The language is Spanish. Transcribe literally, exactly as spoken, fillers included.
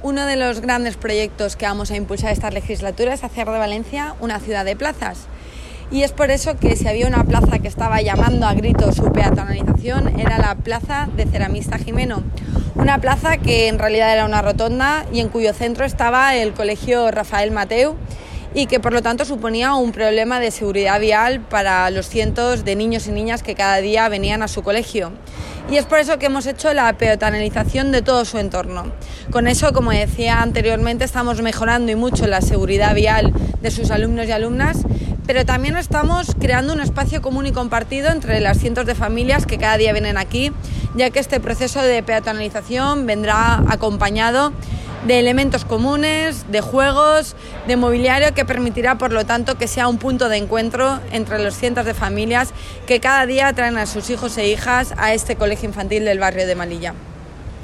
Uno de los grandes proyectos que vamos a impulsar esta legislatura es hacer de Valencia una ciudad de plazas. Y es por eso que si había una plaza que estaba llamando a gritos su peatonalización, era la plaza de Ceramista Gimeno. Una plaza que en realidad era una rotonda y en cuyo centro estaba el colegio Rafael Mateu, y que por lo tanto suponía un problema de seguridad vial para los cientos de niños y niñas que cada día venían a su colegio. Y es por eso que hemos hecho la peatonalización de todo su entorno. Con eso, como decía anteriormente, estamos mejorando y mucho la seguridad vial de sus alumnos y alumnas, pero también estamos creando un espacio común y compartido entre las cientos de familias que cada día vienen aquí, ya que este proceso de peatonalización vendrá acompañado de elementos comunes, de juegos, de mobiliario que permitirá, por lo tanto, que sea un punto de encuentro entre los cientos de familias que cada día traen a sus hijos e hijas a este colegio infantil del barrio de Melilla.